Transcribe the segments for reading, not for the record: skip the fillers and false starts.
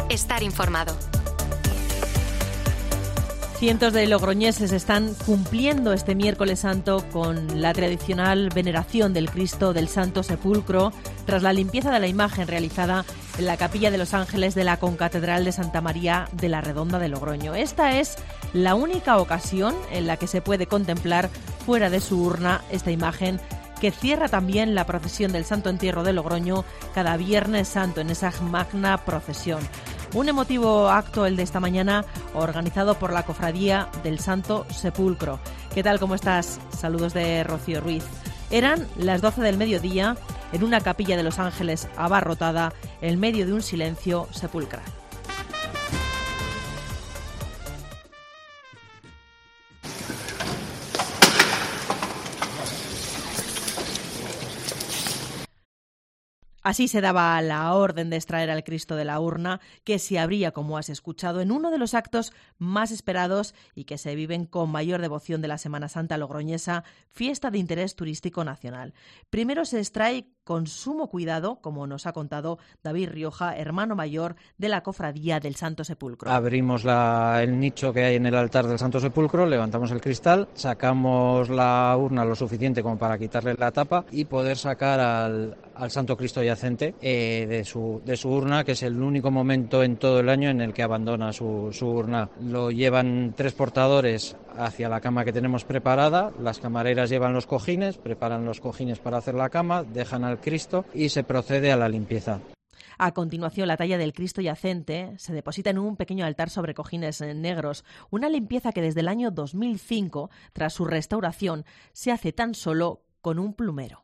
estar informado. Cientos de logroñeses están cumpliendo este miércoles santo con la tradicional veneración del Cristo del Santo Sepulcro tras la limpieza de la imagen realizada en la Capilla de los Ángeles de la Concatedral de Santa María de la Redonda de Logroño. Esta es la única ocasión en la que se puede contemplar fuera de su urna esta imagen, que cierra también la procesión del Santo Entierro de Logroño cada Viernes Santo en esa magna procesión. Un emotivo acto el de esta mañana organizado por la Cofradía del Santo Sepulcro. ¿Qué tal? ¿Cómo estás? Saludos de Rocío Ruiz. Eran las 12 del mediodía en una capilla de Los Ángeles abarrotada en medio de un silencio sepulcral. Así se daba la orden de extraer al Cristo de la urna, que se abría, como has escuchado, en uno de los actos más esperados y que se viven con mayor devoción de la Semana Santa logroñesa, fiesta de interés turístico nacional. Primero se extrae con sumo cuidado, como nos ha contado David Rioja, hermano mayor de la Cofradía del Santo Sepulcro. Abrimos el nicho que hay en el altar del Santo Sepulcro, levantamos el cristal, sacamos la urna lo suficiente como para quitarle la tapa y poder sacar al Santo Cristo yacente de su urna, que es el único momento en todo el año en el que abandona su urna. Lo llevan 3 portadores hacia la cama que tenemos preparada, las camareras llevan los cojines, preparan los cojines para hacer la cama, dejan al Cristo y se procede a la limpieza. A continuación, la talla del Cristo yacente se deposita en un pequeño altar sobre cojines negros, una limpieza que desde el año 2005, tras su restauración, se hace tan solo con un plumero.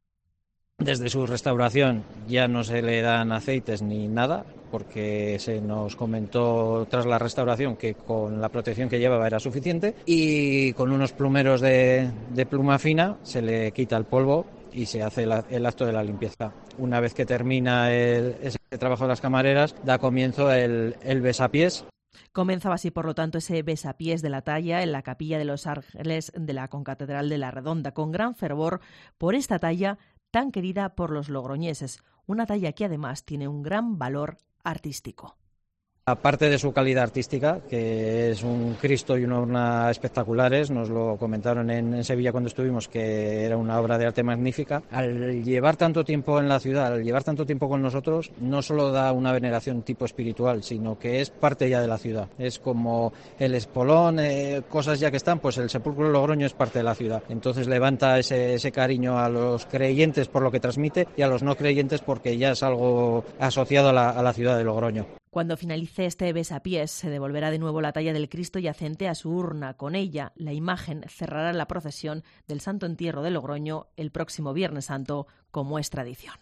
Desde su restauración ya no se le dan aceites ni nada, porque se nos comentó tras la restauración que con la protección que llevaba era suficiente, y con unos plumeros de pluma fina se le quita el polvo y se hace el acto de la limpieza. Una vez que termina ese trabajo de las camareras, da comienzo el besapiés. Comenzaba así, por lo tanto, ese besapiés de la talla en la Capilla de los Ángeles de la Concatedral de la Redonda, con gran fervor por esta talla tan querida por los logroñeses, una talla que además tiene un gran valor artístico. Aparte de su calidad artística, que es un Cristo y una urna espectaculares, nos lo comentaron en Sevilla cuando estuvimos, que era una obra de arte magnífica. Al llevar tanto tiempo en la ciudad, al llevar tanto tiempo con nosotros, no solo da una veneración tipo espiritual, sino que es parte ya de la ciudad. Es como el espolón, cosas ya que están, pues el Sepulcro de Logroño es parte de la ciudad. Entonces levanta ese cariño a los creyentes por lo que transmite y a los no creyentes porque ya es algo asociado a la ciudad de Logroño. Cuando finalice este besapiés, se devolverá de nuevo la talla del Cristo yacente a su urna. Con ella, la imagen cerrará la procesión del Santo Entierro de Logroño el próximo Viernes Santo, como es tradición.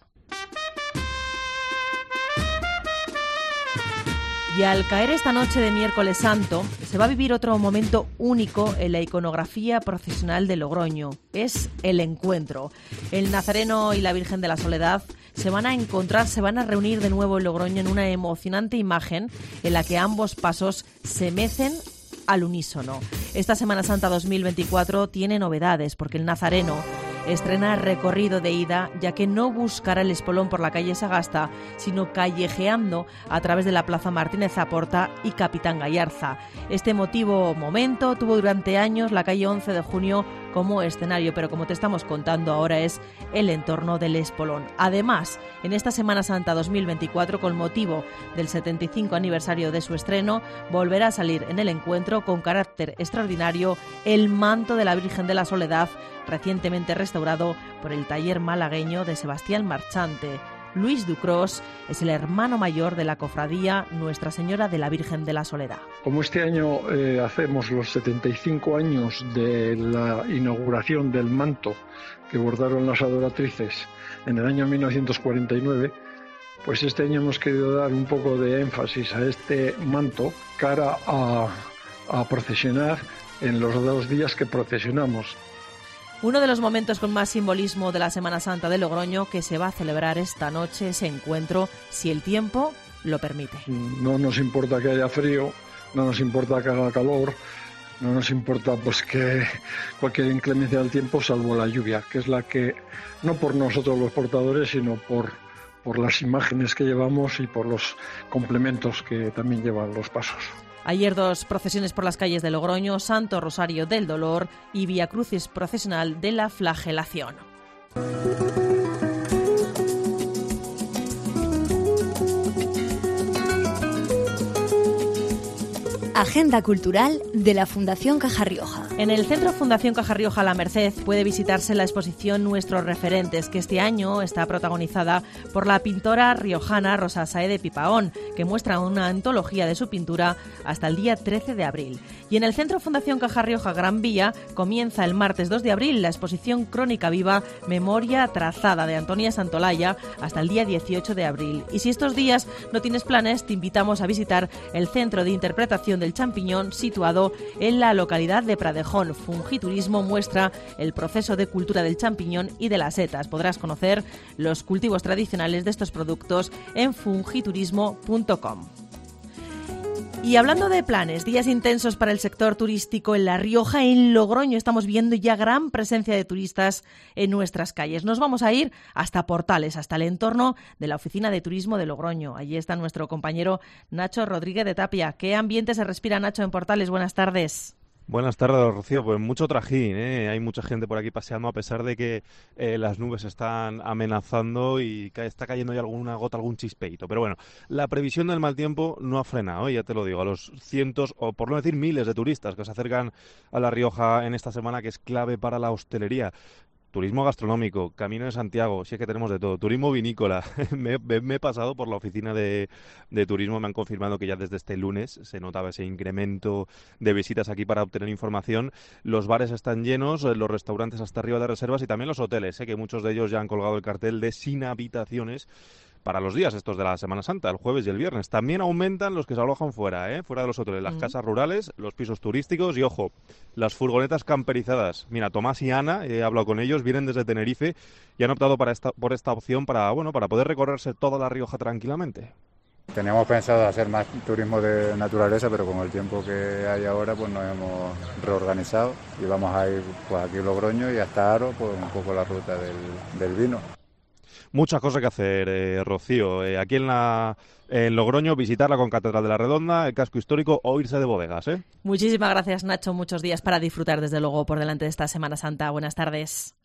Y al caer esta noche de miércoles santo, se va a vivir otro momento único en la iconografía procesional de Logroño. Es el encuentro. El Nazareno y la Virgen de la Soledad se van a encontrar, se van a reunir de nuevo en Logroño en una emocionante imagen en la que ambos pasos se mecen al unísono. Esta Semana Santa 2024 tiene novedades porque el Nazareno estrena recorrido de ida, ya que no buscará el espolón por la calle Sagasta, sino callejeando a través de la Plaza Martínez Zaporta y Capitán Gallarza. Este emotivo momento tuvo durante años la calle 11 de junio como escenario, pero como te estamos contando ahora es el entorno del espolón. Además, en esta Semana Santa 2024, con motivo del 75 aniversario de su estreno, volverá a salir en el encuentro con carácter extraordinario el manto de la Virgen de la Soledad, recientemente restaurado por el taller malagueño de Sebastián Marchante. Luis Ducros es el hermano mayor de la cofradía Nuestra Señora de la Virgen de la Soledad. Como este año hacemos los 75 años de la inauguración del manto que bordaron las adoratrices en el año 1949, pues este año hemos querido dar un poco de énfasis a este manto cara a procesionar en los 2 días que procesionamos. Uno de los momentos con más simbolismo de la Semana Santa de Logroño, que se va a celebrar esta noche, ese encuentro, si el tiempo lo permite. No nos importa que haya frío, no nos importa que haga calor, no nos importa pues que cualquier inclemencia del tiempo, salvo la lluvia, que es la que, no por nosotros los portadores, sino por por las imágenes que llevamos y por los complementos que también llevan los pasos. Ayer 2 procesiones por las calles de Logroño, Santo Rosario del Dolor y Vía Crucis procesional de la Flagelación. Agenda cultural de la Fundación Caja Rioja. En el Centro Fundación Caja Rioja La Merced puede visitarse la exposición Nuestros Referentes, que este año está protagonizada por la pintora riojana Rosa Saez Pipaón, que muestra una antología de su pintura hasta el día 13 de abril. Y en el Centro Fundación Caja Rioja Gran Vía comienza el martes 2 de abril la exposición Crónica Viva, Memoria Trazada, de Antonia Santolaya, hasta el día 18 de abril. Y si estos días no tienes planes, te invitamos a visitar el Centro de Interpretación del Champiñón, situado en la localidad de Pradejón. Fungiturismo muestra el proceso de cultura del champiñón y de las setas. Podrás conocer los cultivos tradicionales de estos productos en fungiturismo.com. Y hablando de planes, días intensos para el sector turístico en La Rioja, en Logroño estamos viendo ya gran presencia de turistas en nuestras calles. Nos vamos a ir hasta Portales, hasta el entorno de la Oficina de Turismo de Logroño. Allí está nuestro compañero Nacho Rodríguez de Tapia. ¿Qué ambiente se respira, Nacho, en Portales? Buenas tardes. Buenas tardes, Rocío. Pues mucho trajín, ¿eh? Hay mucha gente por aquí paseando, a pesar de que las nubes están amenazando y está cayendo ya alguna gota, algún chispeito. Pero bueno, la previsión del mal tiempo no ha frenado, ya te lo digo, a los cientos, o por no decir miles de turistas que se acercan a La Rioja en esta semana, que es clave para la hostelería. Turismo gastronómico, Camino de Santiago, si es que tenemos de todo, turismo vinícola. me he pasado por la oficina de turismo, me han confirmado que ya desde este lunes se notaba ese incremento de visitas aquí para obtener información. Los bares están llenos, los restaurantes hasta arriba de reservas y también los hoteles, que muchos de ellos ya han colgado el cartel de sin habitaciones para los días estos de la Semana Santa, el jueves y el viernes. También aumentan los que se alojan fuera de los hoteles, las casas rurales, los pisos turísticos y, ojo, las furgonetas camperizadas. Mira, Tomás y Ana, he hablado con ellos, vienen desde Tenerife y han optado por esta opción para poder recorrerse toda La Rioja tranquilamente. Teníamos pensado hacer más turismo de naturaleza, pero con el tiempo que hay ahora, pues nos hemos reorganizado y vamos a ir pues aquí a Logroño y hasta Aro, pues un poco la ruta del vino. Muchas cosas que hacer, Rocío. Aquí en Logroño, visitar la Concatedral de la Redonda, el casco histórico o irse de bodegas. Muchísimas gracias, Nacho. Muchos días para disfrutar, desde luego, por delante de esta Semana Santa. Buenas tardes.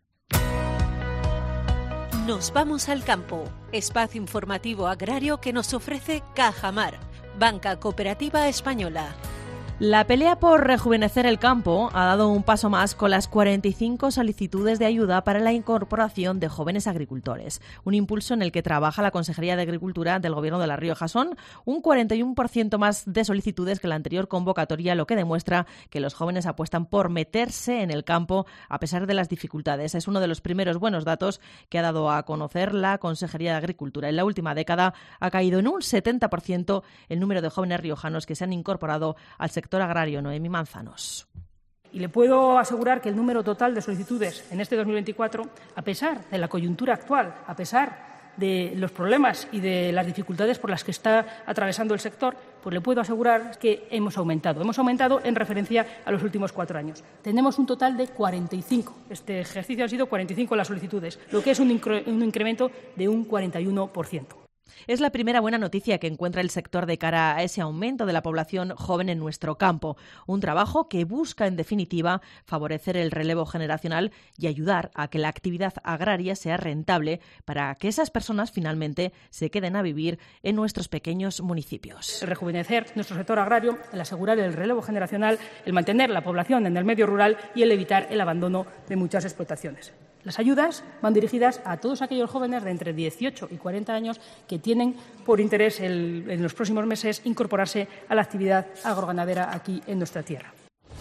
Nos vamos al campo. Espacio informativo agrario que nos ofrece Cajamar, Banca Cooperativa Española. La pelea por rejuvenecer el campo ha dado un paso más con las 45 solicitudes de ayuda para la incorporación de jóvenes agricultores, un impulso en el que trabaja la Consejería de Agricultura del Gobierno de La Rioja. Son un 41% más de solicitudes que la anterior convocatoria, lo que demuestra que los jóvenes apuestan por meterse en el campo a pesar de las dificultades. Es uno de los primeros buenos datos que ha dado a conocer la Consejería de Agricultura. En la última década ha caído en un 70% el número de jóvenes riojanos que se han incorporado al sector agrario. Noemí Manzanos. Y le puedo asegurar que el número total de solicitudes en este 2024, a pesar de la coyuntura actual, a pesar de los problemas y de las dificultades por las que está atravesando el sector, pues le puedo asegurar que hemos aumentado. Hemos aumentado en referencia a los últimos 4 años. Tenemos un total de 45. Este ejercicio han sido 45 las solicitudes, lo que es un incremento de un 41%. Es la primera buena noticia que encuentra el sector de cara a ese aumento de la población joven en nuestro campo. Un trabajo que busca, en definitiva, favorecer el relevo generacional y ayudar a que la actividad agraria sea rentable para que esas personas finalmente se queden a vivir en nuestros pequeños municipios. El rejuvenecer nuestro sector agrario, el asegurar el relevo generacional, el mantener la población en el medio rural y el evitar el abandono de muchas explotaciones. Las ayudas van dirigidas a todos aquellos jóvenes de entre 18 y 40 años que tienen por interés en los próximos meses incorporarse a la actividad agroganadera aquí en nuestra tierra.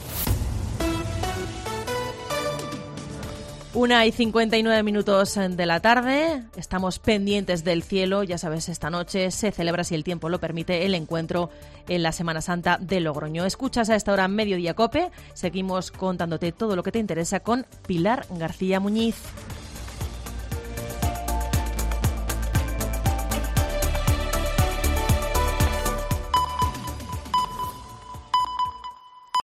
1:59 de la tarde, estamos pendientes del cielo. Ya sabes, esta noche se celebra, si el tiempo lo permite, el encuentro en la Semana Santa de Logroño. Escuchas a esta hora Mediodía Cope, seguimos contándote todo lo que te interesa con Pilar García Muñiz.